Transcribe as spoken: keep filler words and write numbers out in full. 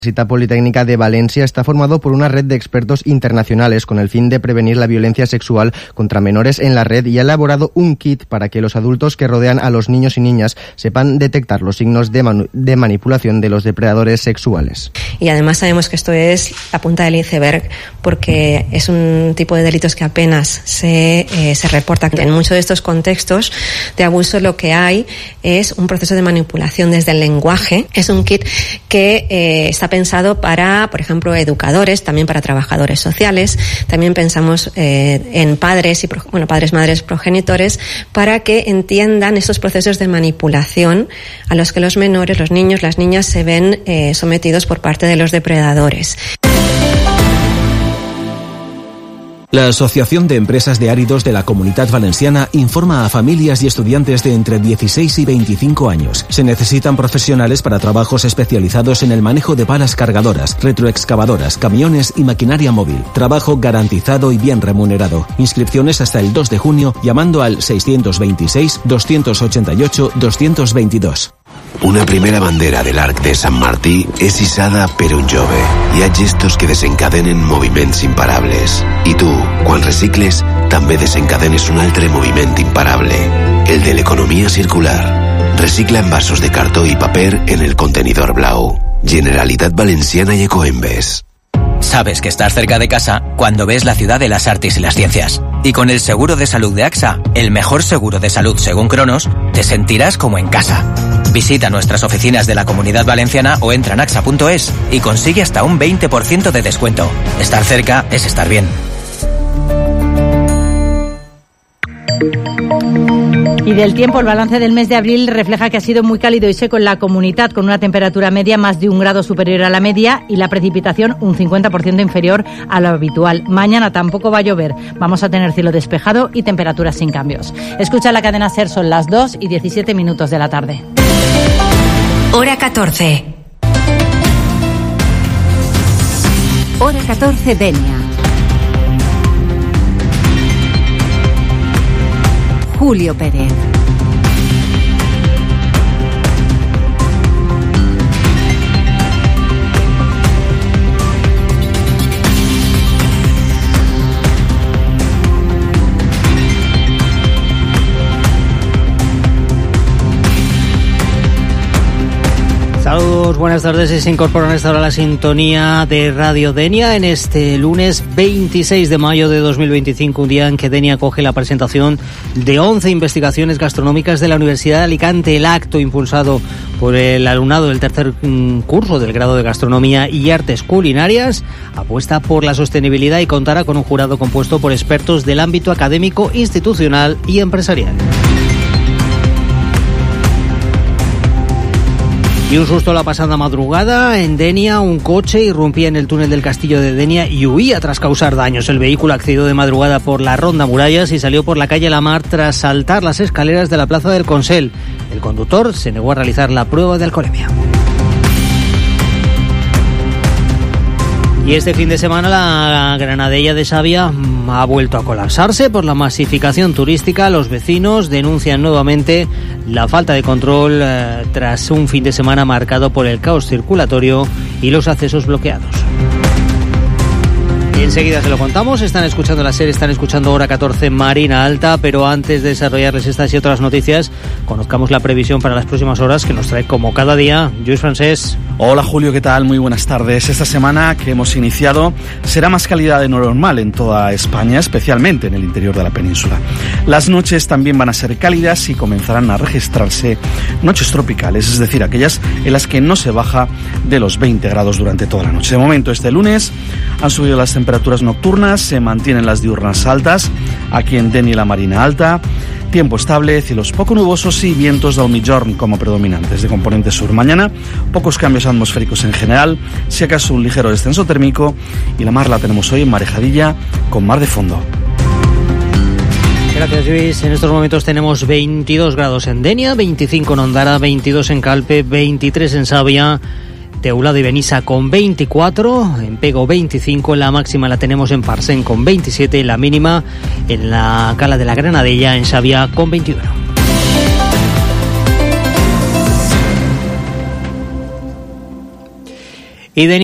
Universidad Politécnica de Valencia está formado por una red de expertos internacionales con el fin de prevenir la violencia sexual contra menores en la red y ha elaborado un kit para que los adultos que rodean a los niños y niñas sepan detectar los signos de, manu- de manipulación de los depredadores sexuales. Y además sabemos que esto es la punta del iceberg porque es un tipo de delitos que apenas se, eh, se reporta. En muchos de estos contextos de abuso lo que hay es un proceso de manipulación desde el lenguaje. Es un kit que eh, está pensado para, por ejemplo, educadores, también para trabajadores sociales. También pensamos eh, en padres y pro, bueno, padres, madres, progenitores, para que entiendan estos procesos de manipulación a los que los menores, los niños, las niñas se ven eh, sometidos por parte de los depredadores. La Asociación de Empresas de Áridos de la Comunitat Valenciana informa a familias y estudiantes de entre dieciséis y veinticinco años. Se necesitan profesionales para trabajos especializados en el manejo de palas cargadoras, retroexcavadoras, camiones y maquinaria móvil. Trabajo garantizado y bien remunerado. Inscripciones hasta el dos de junio llamando al seiscientos veintiséis, doscientos ochenta y ocho, doscientos veintidós. Una primera bandera de l'Arc de Sant Martí és hissada per un jove. Hi ha gestos que desencadenen moviments imparables. I tu, quan recicles, també desencadenes un altre moviment imparable, el de l'economia circular. Recicla envasos de cartó y paper en el contenidor blau. Generalitat Valenciana y Ecoembes. Sabes que estás cerca de casa cuando ves la ciudad de las artes y las ciencias. Y con el seguro de salud de AXA, el mejor seguro de salud según Cronos, te sentirás como en casa. Visita nuestras oficinas de la Comunidad Valenciana o entra en axa punto es y consigue hasta un veinte por ciento de descuento. Estar cerca es estar bien. Y del tiempo, el balance del mes de abril refleja que ha sido muy cálido y seco en la comunidad, con una temperatura media más de un grado superior a la media y la precipitación un cincuenta por ciento inferior a lo habitual. Mañana tampoco va a llover, vamos a tener cielo despejado y temperaturas sin cambios. Escucha la cadena SER, son las dos y diecisiete minutos de la tarde. Hora catorce. Hora catorce, Denia. Julio Pérez. Saludos, buenas tardes. Se incorporan a esta hora a la sintonía de Radio Denia en este lunes veintiséis de mayo de dos mil veinticinco, un día en que Denia acoge la presentación de once investigaciones gastronómicas de la Universidad de Alicante. El acto, impulsado por el alumnado del tercer curso del grado de Gastronomía y Artes Culinarias, apuesta por la sostenibilidad y contará con un jurado compuesto por expertos del ámbito académico, institucional y empresarial. Y un susto la pasada madrugada en Denia. Un coche irrumpía en el túnel del castillo de Denia y huía tras causar daños. El vehículo accedió de madrugada por la Ronda Murallas y salió por la calle La Mar tras saltar las escaleras de la Plaza del Consell. El conductor se negó a realizar la prueba de alcoholemia. Y este fin de semana la Granadella de Xàbia ha vuelto a colapsarse por la masificación turística. Los vecinos denuncian nuevamente la falta de control eh, tras un fin de semana marcado por el caos circulatorio y los accesos bloqueados. Y enseguida se lo contamos. Están escuchando la serie, están escuchando Hora catorce, Marina Alta, pero antes de desarrollarles estas y otras noticias, conozcamos la previsión para las próximas horas que nos trae como cada día Lluís Francés. Hola Julio, ¿qué tal? Muy buenas tardes. Esta semana que hemos iniciado será más cálida de lo normal en toda España, especialmente en el interior de la península. Las noches también van a ser cálidas y comenzarán a registrarse noches tropicales, es decir, aquellas en las que no se baja de los veinte grados durante toda la noche. De momento, este lunes han subido las temperaturas nocturnas, se mantienen las diurnas altas, aquí en Denia y la Marina Alta. Tiempo estable, cielos poco nubosos y vientos del migjorn como predominantes de componente sur. Mañana, pocos cambios atmosféricos en general, si acaso un ligero descenso térmico, y la mar la tenemos hoy en marejadilla con mar de fondo. Gracias, Luis. En estos momentos tenemos veintidós grados en Denia, veinticinco en Ondara, veintidós en Calpe, veintitrés en Xàbia, Teulada y Benissa con veinticuatro, en Pego veinticinco, la máxima la tenemos en Parcén con veintisiete, la mínima en la Cala de la Granadella, en Xàbia, con veintiuno. Y de